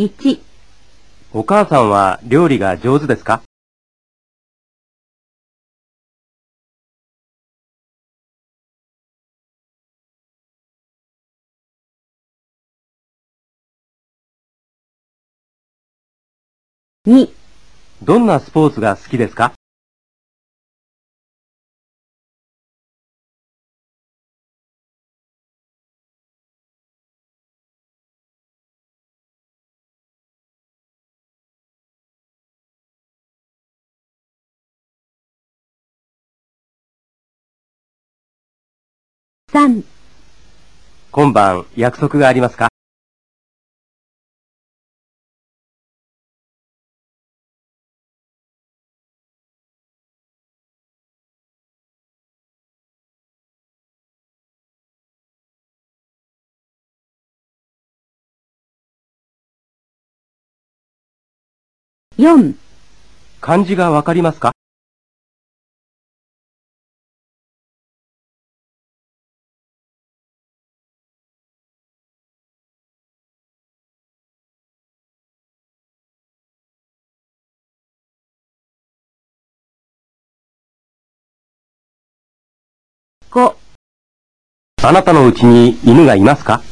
1、 お母さんは料理が上手ですか？ 2、 どんなスポーツが好きですか？ 3、 今晩約束がありますか？ 4、 漢字がわかりますか？ 5、 あなたのうちに犬がいますか？